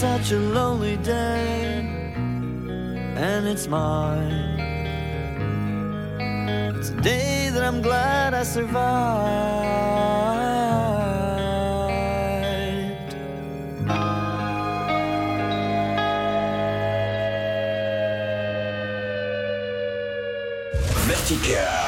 such a lonely day, and it's mine. It's a day that I'm glad I survived. Vertical.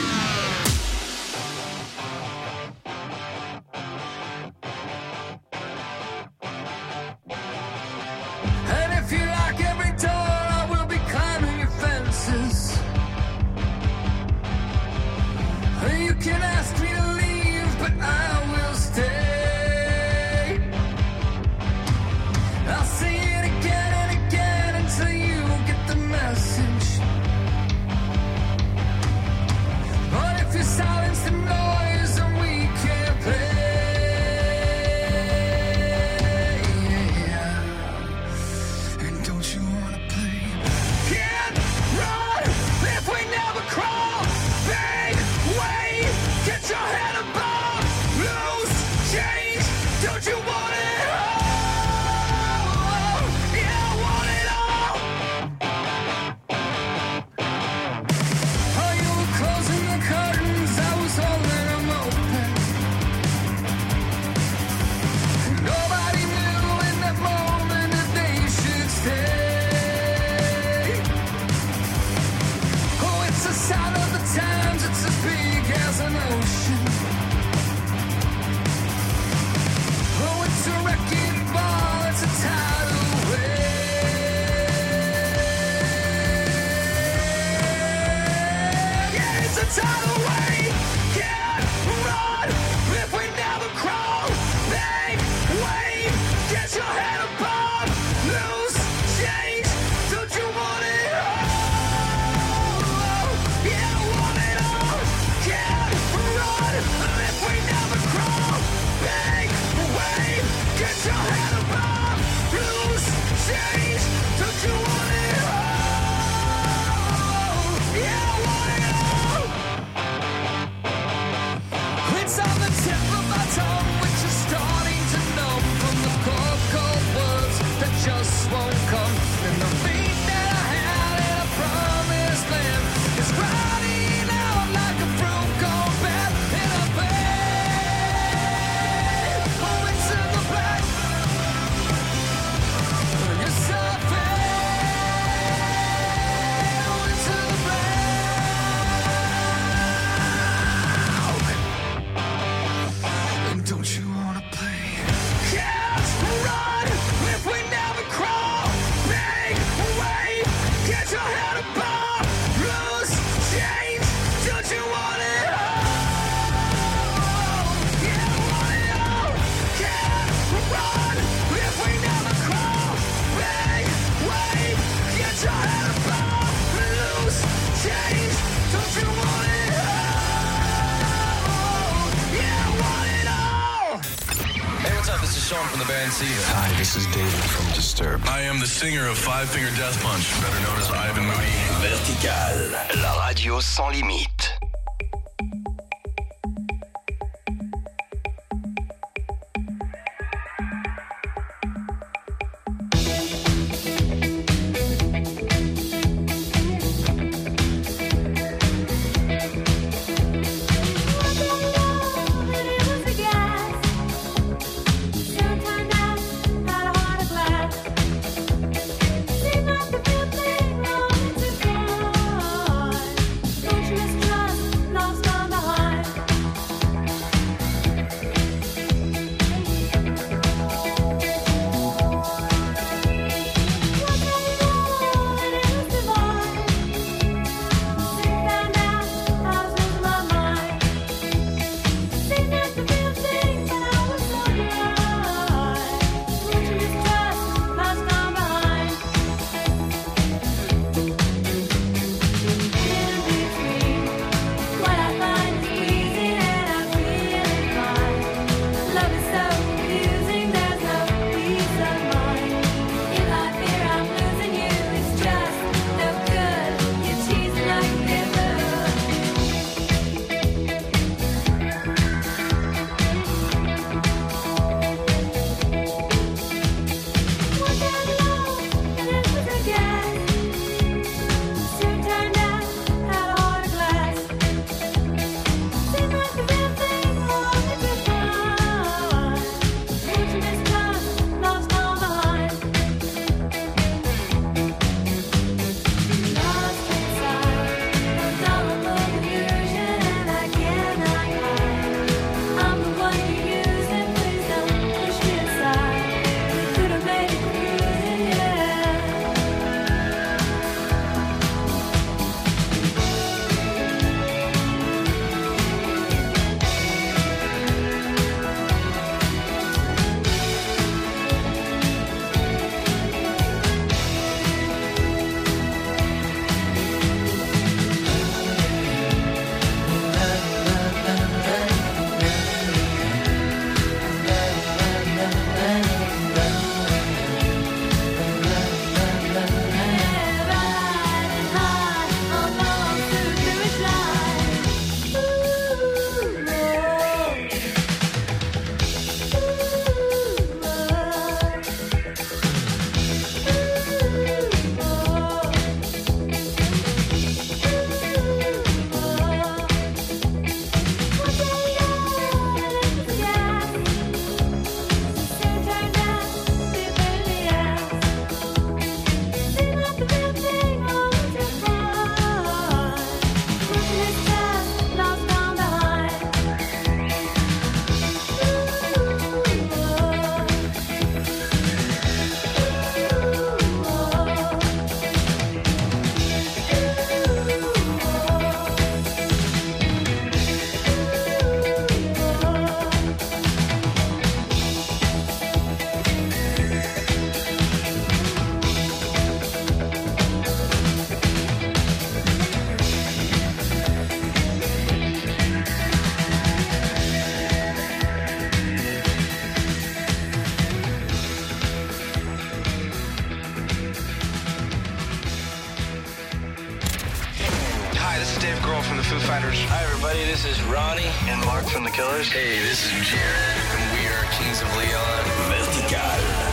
Sean from the band Seether. Hi, this is David from Disturbed. I am the singer of Five Finger Death Punch, better known as Ivan Moody. Vertical, la radio sans limite. Let's try. Dave Grohl from the Foo Fighters. Hi, everybody. This is Ronnie And Mark from the Killers. Hey, this is Jared, and we are Kings of Leon. Vertical.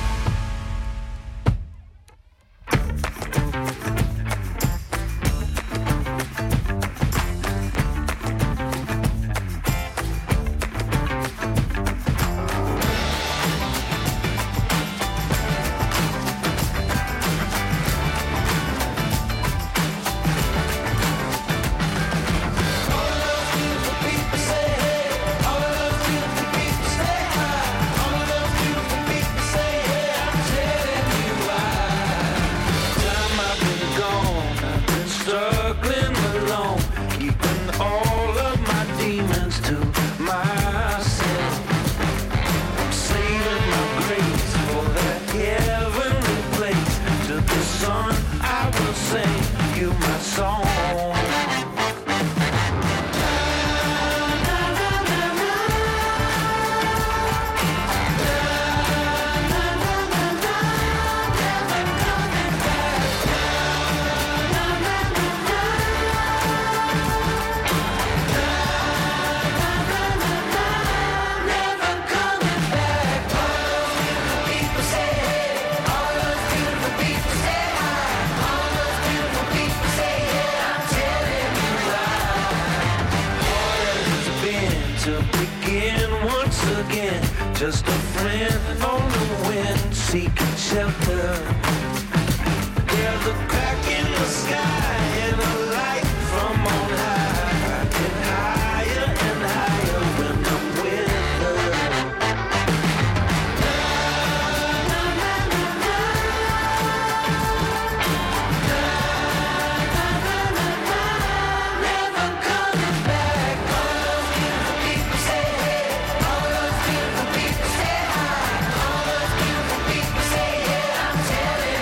Just a friend on the wind, seeking shelter. There's a crack in the sky and a light from on high, and higher when I'm with her. Never coming back. All those beautiful people say hey. All those beautiful people say hi. All those beautiful people say yeah. I'm telling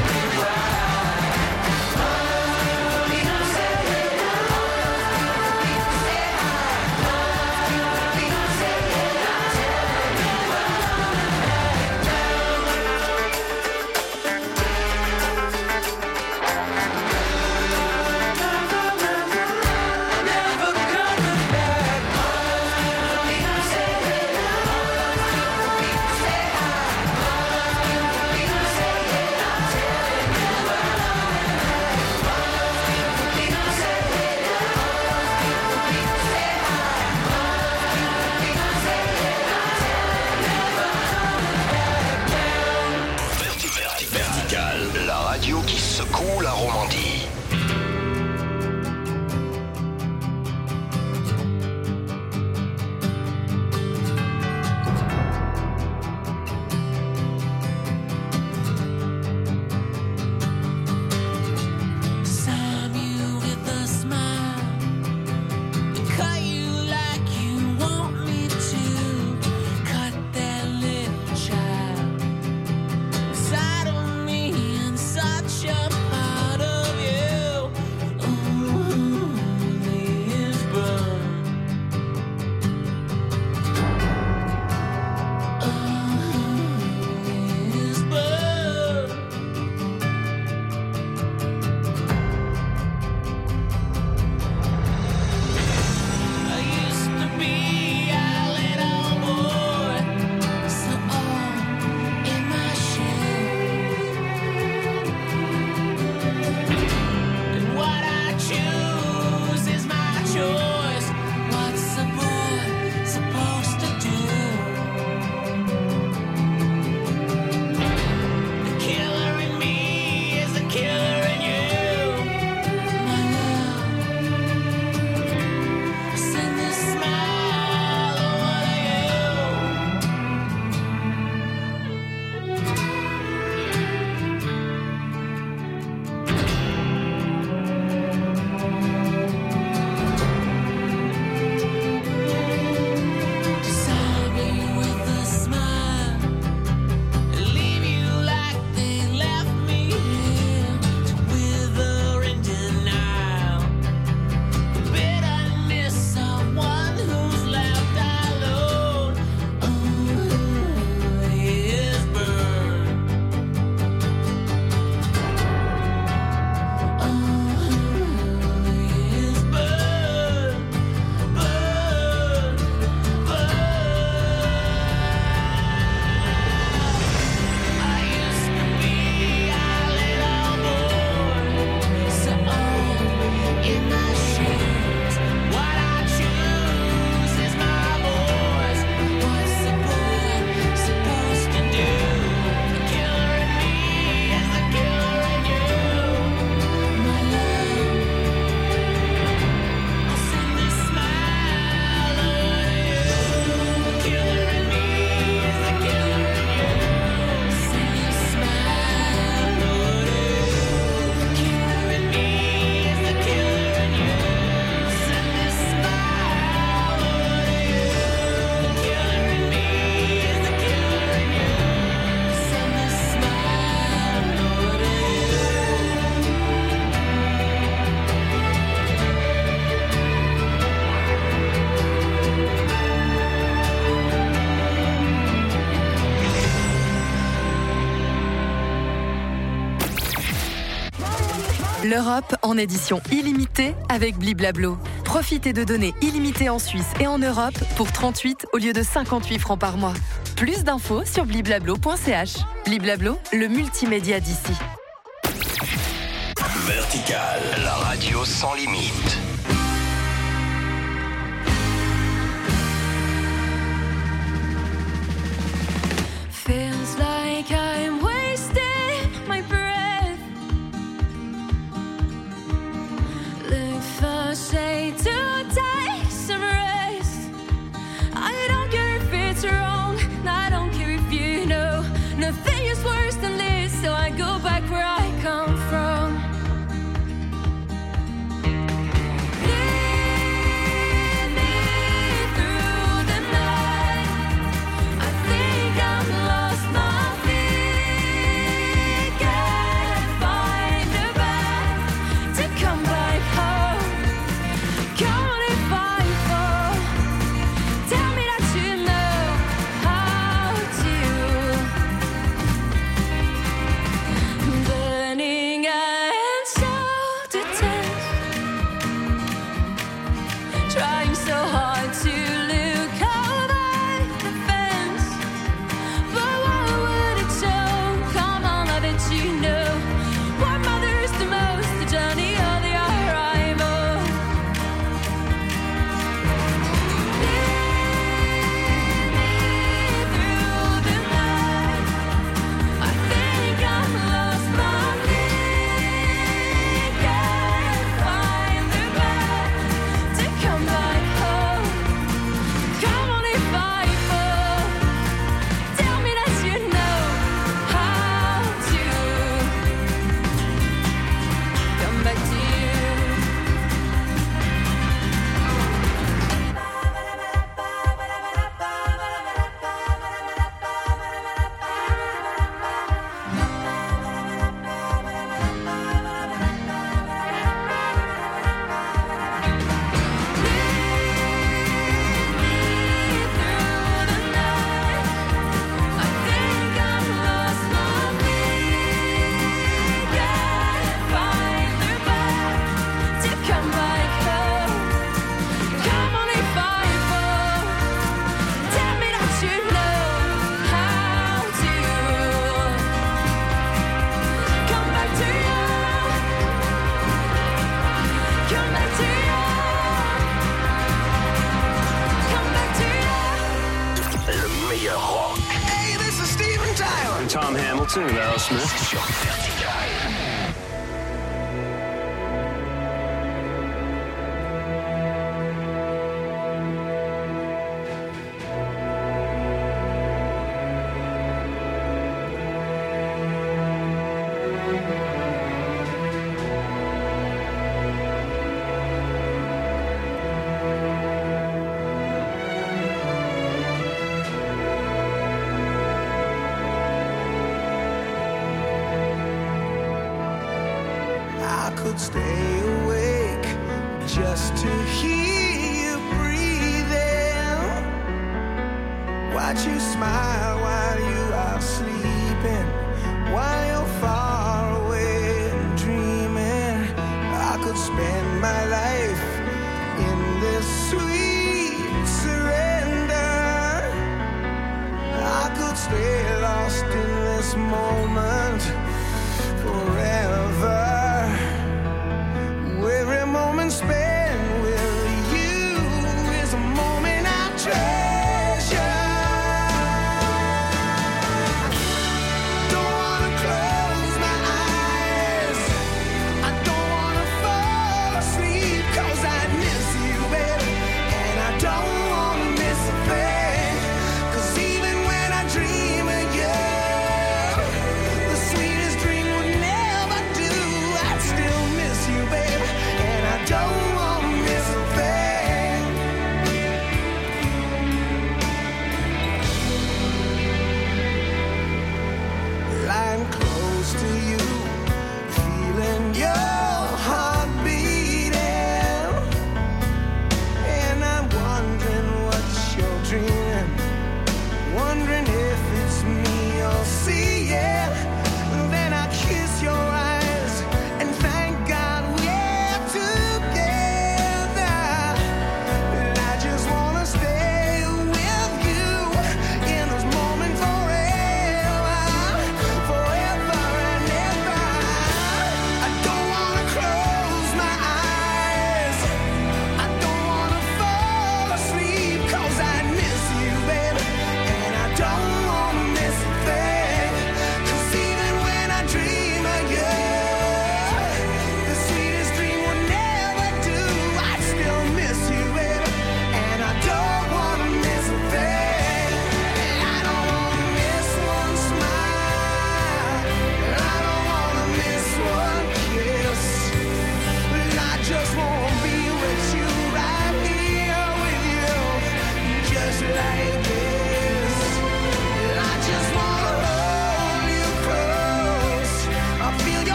L'Europe en édition illimitée avec Bliblablo. Profitez de données illimitées en Suisse et en Europe pour 38 au lieu de 58 francs par mois. Plus d'infos sur bliblablo.ch. Bliblablo, le multimédia d'ici. Vertical, la radio sans limite. Feels like I'm wasting my breath. Look for shade to take some rest. I don't care if it's wrong, I don't care if you know. Nothing is worse than this, so I go back where I come from. Tom Hamilton and Aerosmith. Sur Vertical. Stay awake just to hear you breathing. Watch you smile while you are sleeping, while you're far away and dreaming. I could spend my life in this sweet surrender. I could stay lost in this moment forever. Every moment spent with you is a moment I treasure. Don't wanna close my eyes, I don't wanna fall asleep, 'cause I miss you, baby, and I don't wanna miss a thing. 'Cause even when I dream of you, the sweetest dream would never do. I'd still miss you, baby, and I don't want to miss a thing. Lying close to you, feeling your heart beating, and I'm wondering what you're dreaming, wondering if it's me you're seeing. Then I kiss your eyes and thank God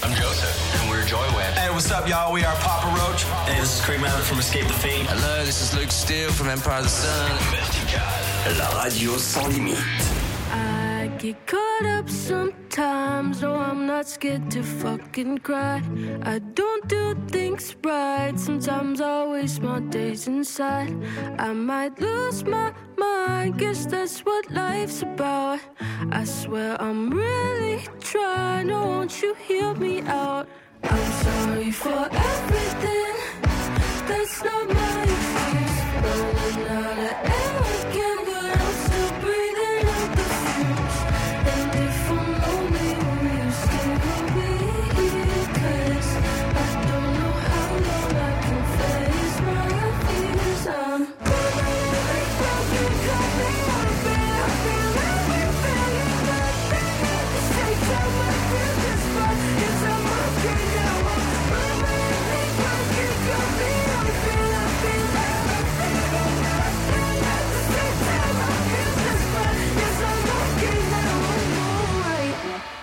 I'm Joseph, and we're Joywave. Hey, what's up, y'all? We are Papa Roach. Hey, this is Craig Mallett from Escape the Fate. Hello, this is Luke Steele from Empire of the Sun. Vertical, la radio sans limite. I get caught up sometimes. No, I'm not scared to fucking cry. I don't do things right. Sometimes I waste my days inside. I might lose my mind. Guess that's what life's about. I swear I'm really trying. Oh, won't you hear me out? I'm sorry for everything. That's not my excuse. Running out of air again, but I'm still breathing out the fumes. And if I'm lonely, will you still be here? 'Cause I don't know how long I can face my fears. I'm permanently broken, cut me open. I feel everything and nothing at the same time. I feel this far, 'cause I'm okay now. I'm permanently broken, cut me open. I feel everything and nothing at the same time. I feel this far, 'cause I'm okay now. I'm alright.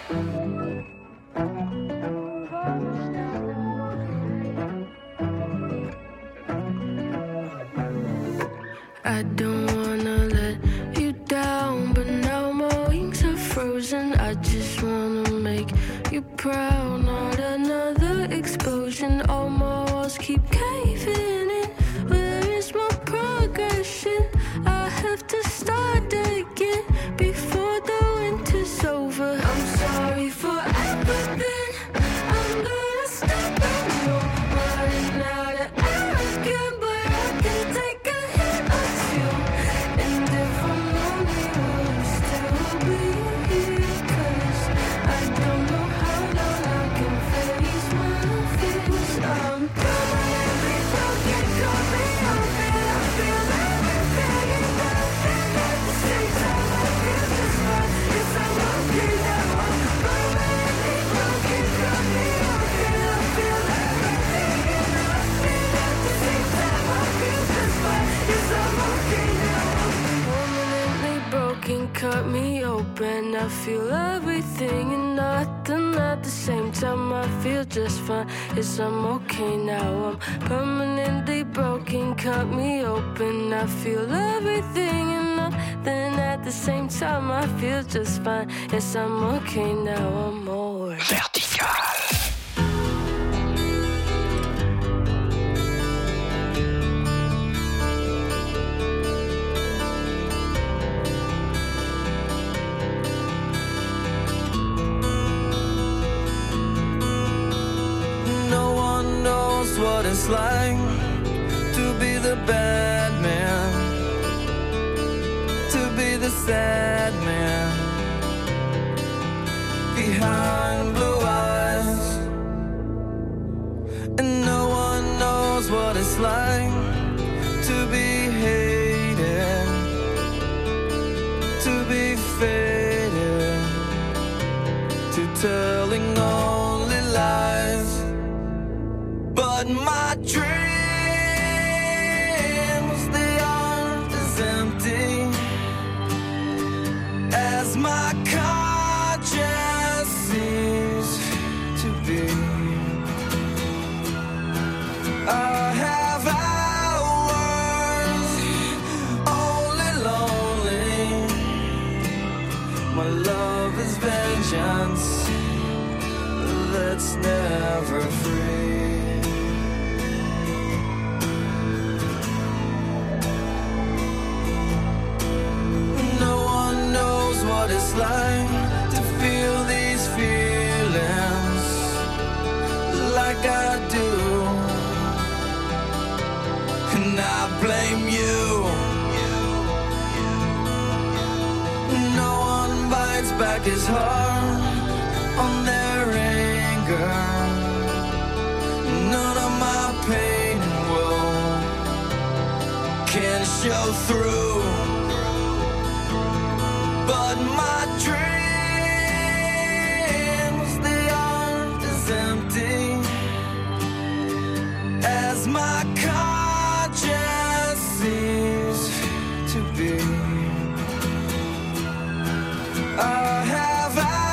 I don't wanna let you down, but now my wings are frozen. I just wanna make you proud. Not another explosion. All my walls keep caving in. Where is my progression? I have to start again before the winter's over. I'm sorry for everything. I'm gonna stop and go. Running out of air again, but I can take a hit or two. And if I'm lonely, will you still be here? 'Cause I don't know how long I can face my fears. I'm permanently broken, cut me open. I feel everything and nothing at the same time. I feel this far, 'cause I'm okay now. I'm permanently broken, cut me open. I feel everything and nothing at the same time. I feel this far, 'cause I'm okay now. I'm permanently broken, cut me open. I feel everything and nothing at the same time. I feel just fine, yes, I'm okay now. I'm permanently broken, cut me open. I feel everything and nothing at the same time. I feel just fine, yes, I'm okay now. I'm alright. Vertical. No one knows what it's like to be the bad man, to be the sad man behind blue eyes. And no one knows what it's like to be hated, to be faded, to telling only lies. But my dreams, they aren't as empty as my conscience seems to be. I have hours only lonely. My love is vengeance that's never free. No one knows what it's like to feel these feelings like I do. And I blame you. No one bites back his heart on their anger. None of my pain and woe can show through. But my dreams, they aren't as empty as my conscience seems to be. I have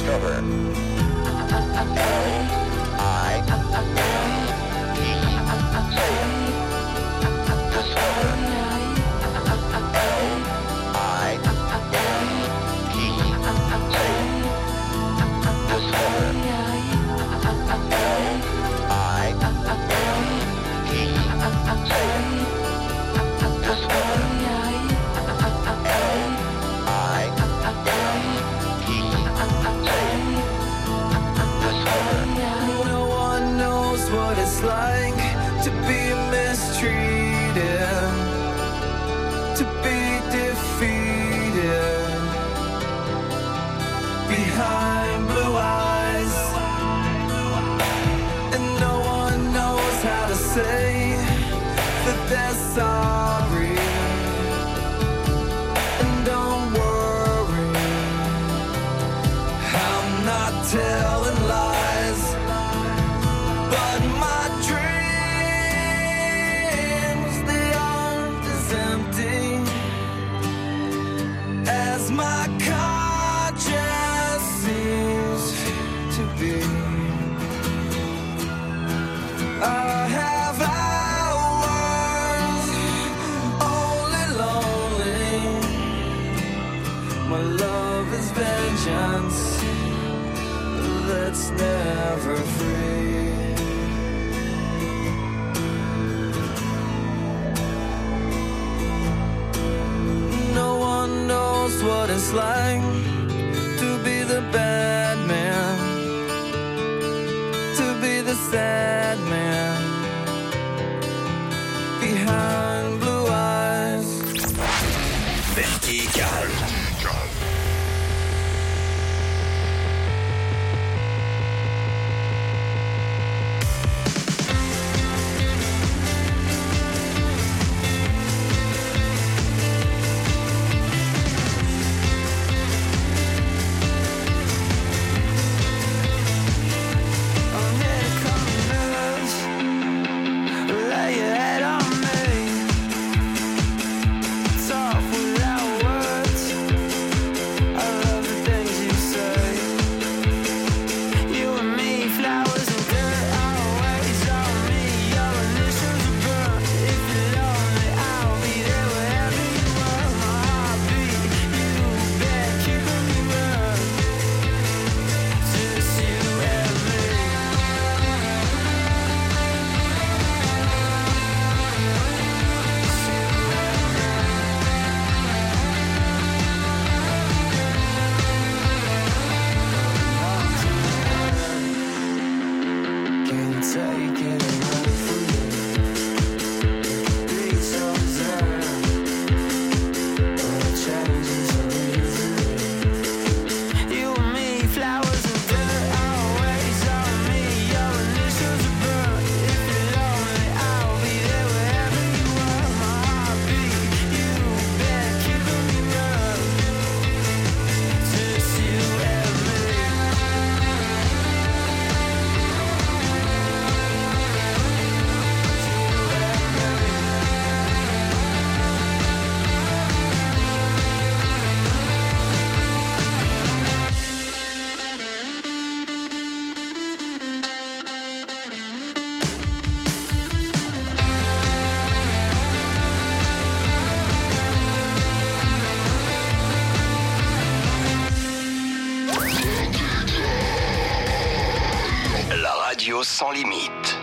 Radio sans limite.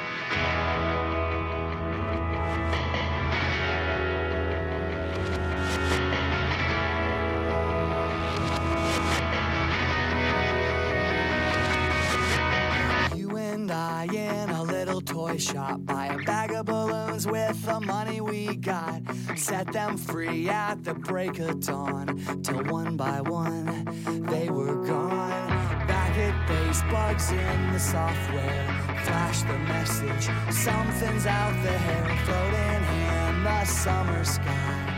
You and I in a little toy shop, buy a bag of balloons with the money we got, set them free at the break of dawn, till one by one they were gone. Back at base, bugs in the software flash the message, something's out there, floating in the summer sky.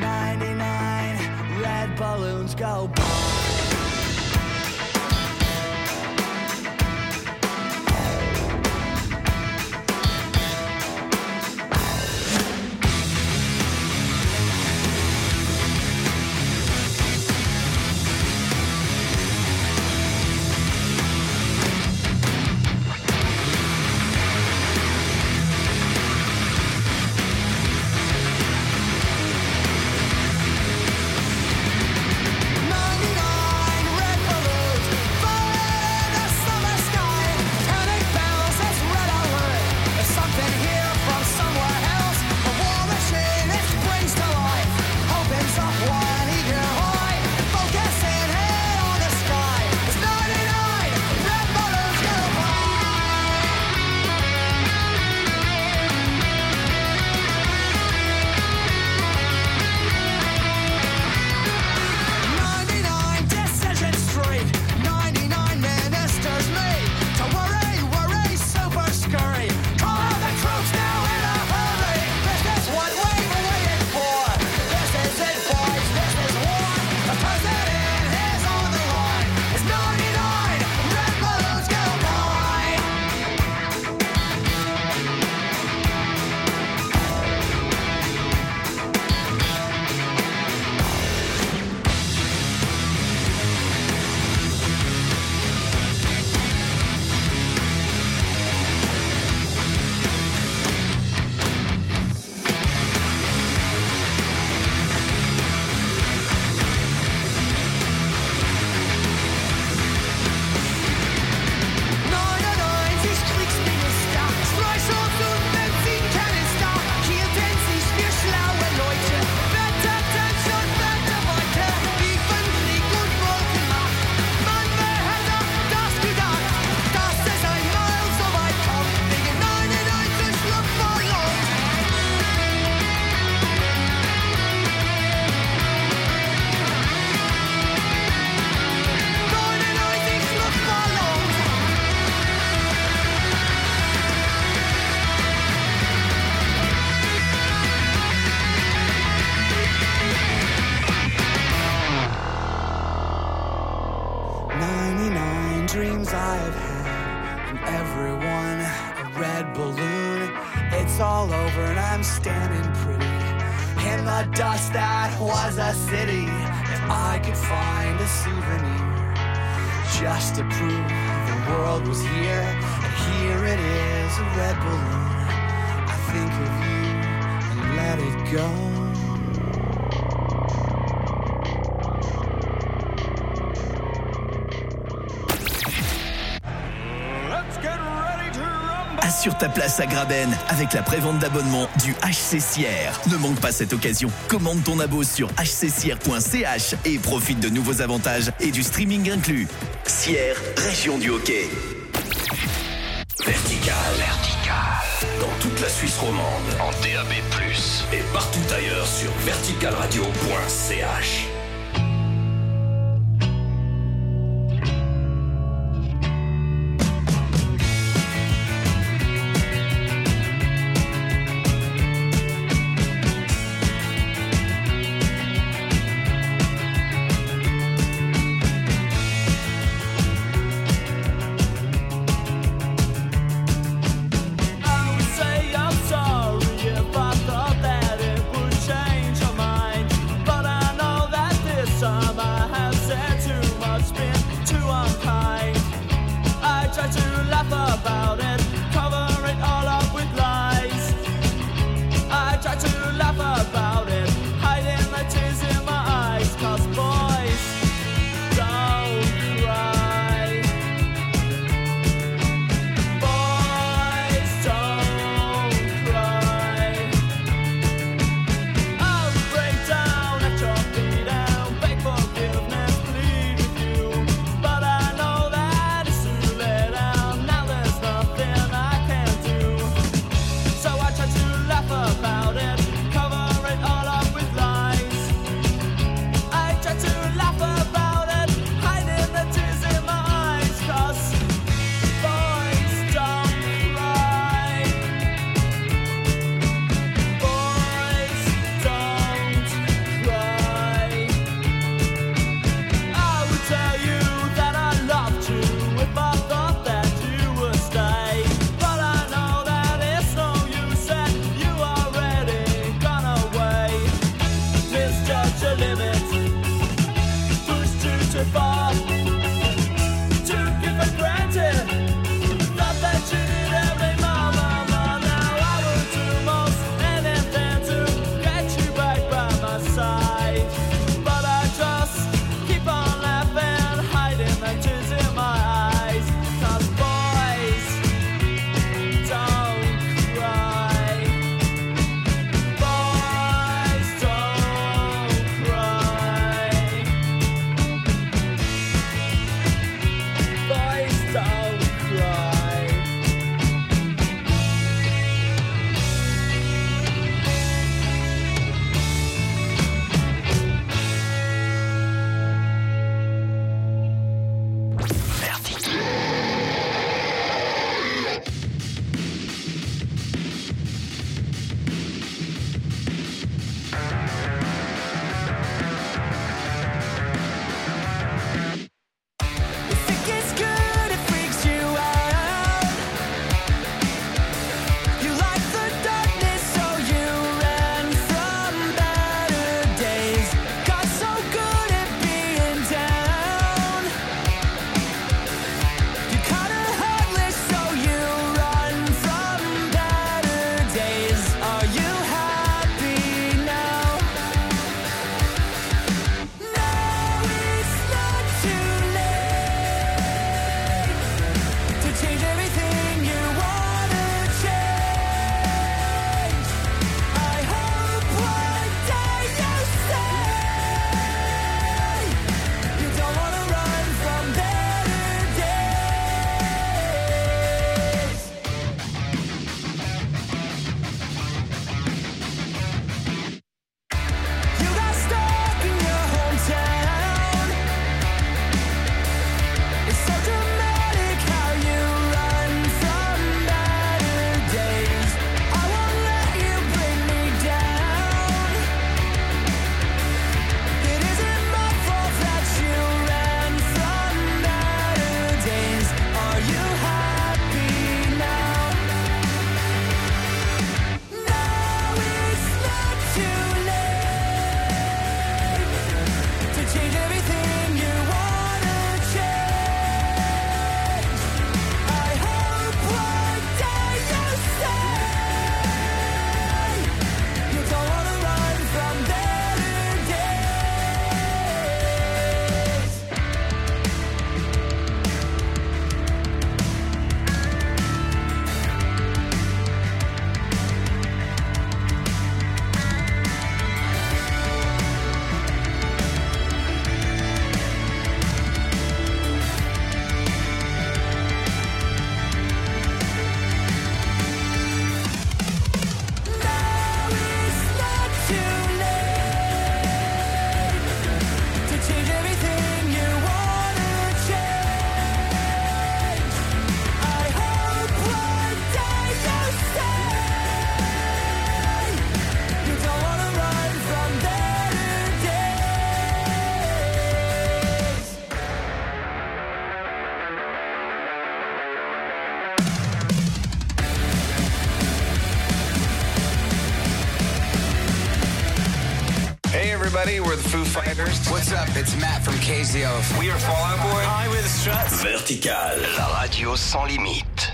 99 red balloons go by. dreams I've had, and everyone a red balloon. It's all over and I'm standing pretty in the dust that was a city. If I could find a souvenir just to prove the world was here, and here it is, a red balloon. I think of you and let it go. Assure ta place à Graben avec la prévente d'abonnement du HC Sierre. Ne manque pas cette occasion. Commande ton abo sur hcsierre.ch et profite de nouveaux avantages et du streaming inclus. Sierre, région du hockey. Vertical. Dans toute la Suisse romande, en DAB+, et partout ailleurs sur verticalradio.ch. Change everything you wanna change. I hope one day you'll stay. You don't wanna run from better days. Hey everybody, we're the Foo Fighters. What's up? It's Matt from KZO. We are Fall Out Boy. Hi, we're the Struts. Vertical, la radio sans limite.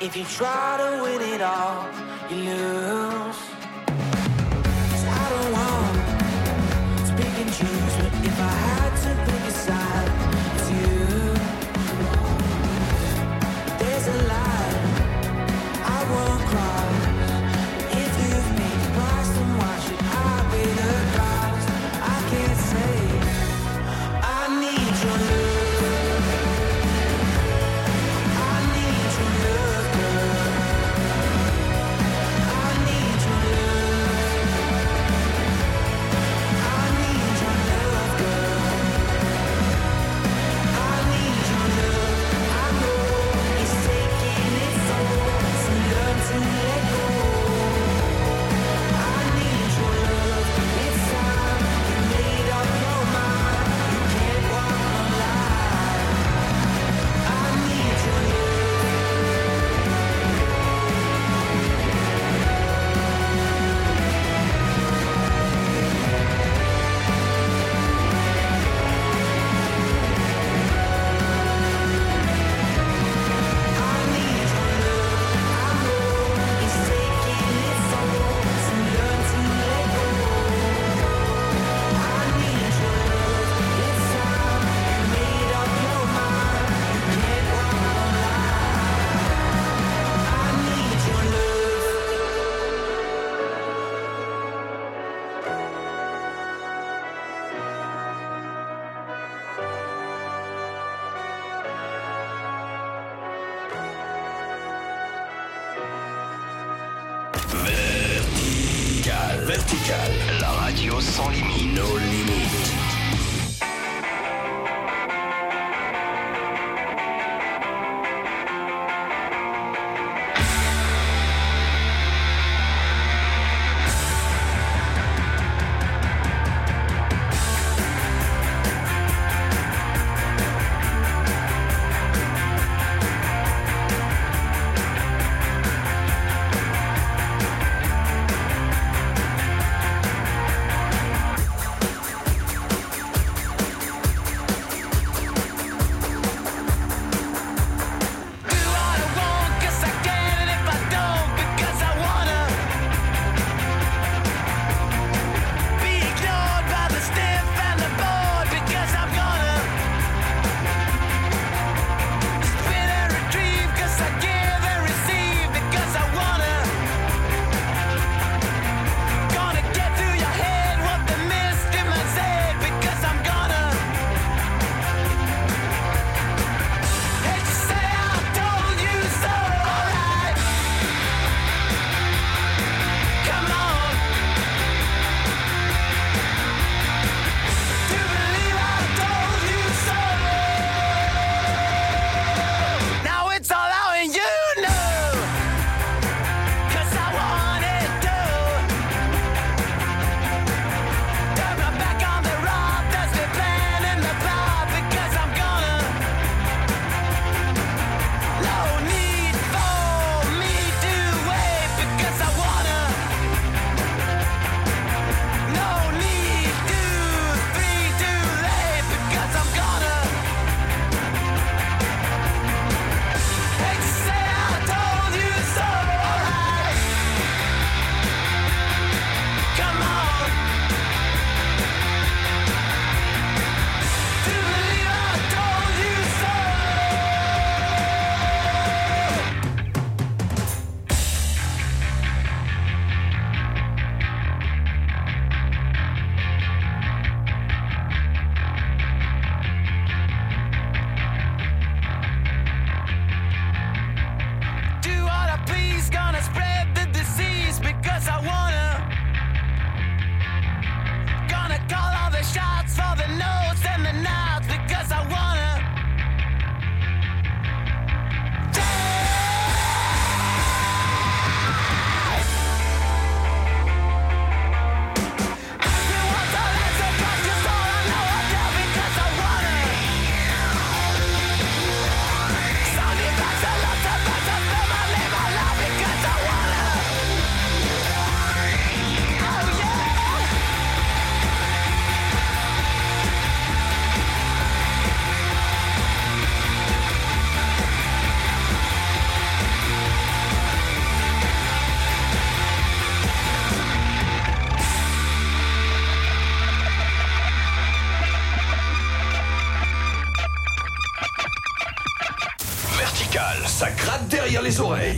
If you try to win it all, you lose. 'Cause I don't want to pick and choose, but if I had to pick a side, it's you. There's a line I won't cross. If you've paid the price, then why should I pay the cost? I can't say I need your love. I need your love, girl. I need your love. I need your love, girl. I need your love. I know it's taking its toll, so learn to let go. I need your love. It's time you made up your mind. You can't walk no lie. I need your love. Vertical, la radio sans limite. Nos limites. les oreilles.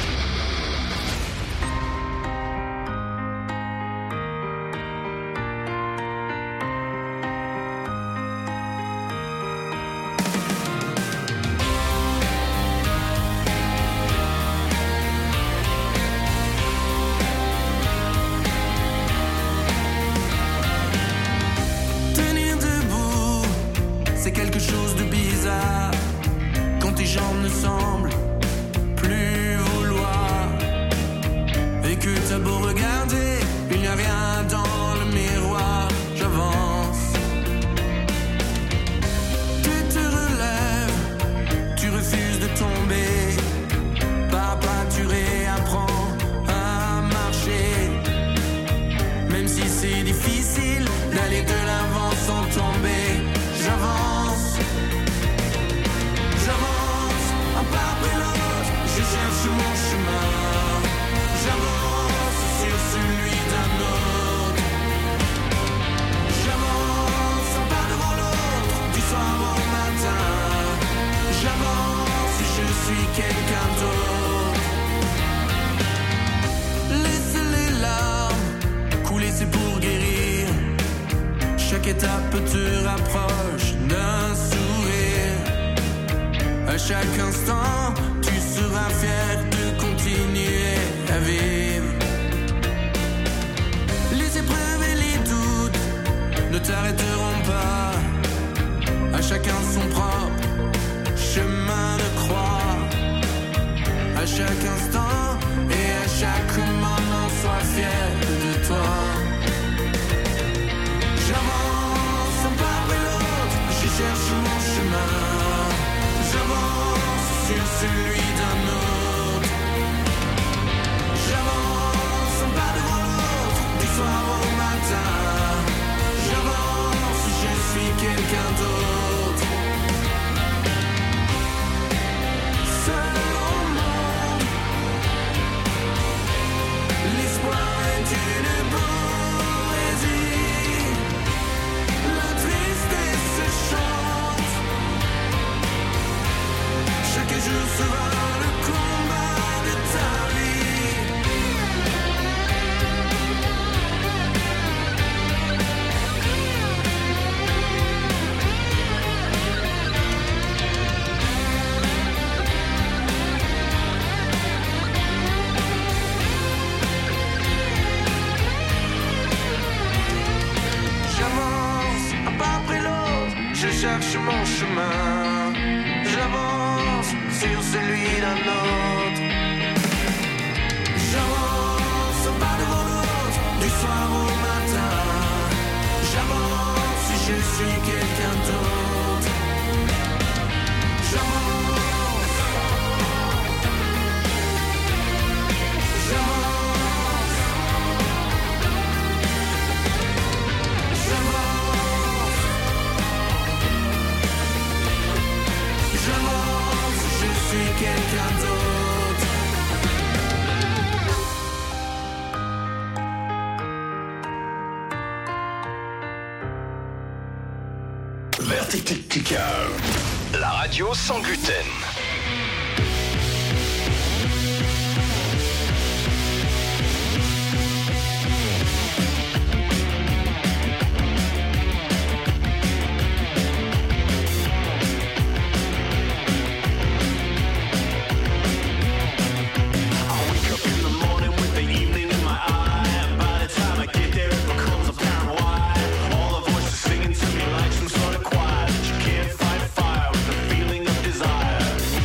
Vertical, la radio sans gluten. Singing to me like some sort of choir. You can't fight fire with the feeling of desire.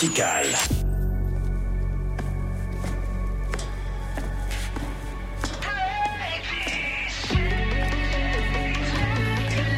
Vertical.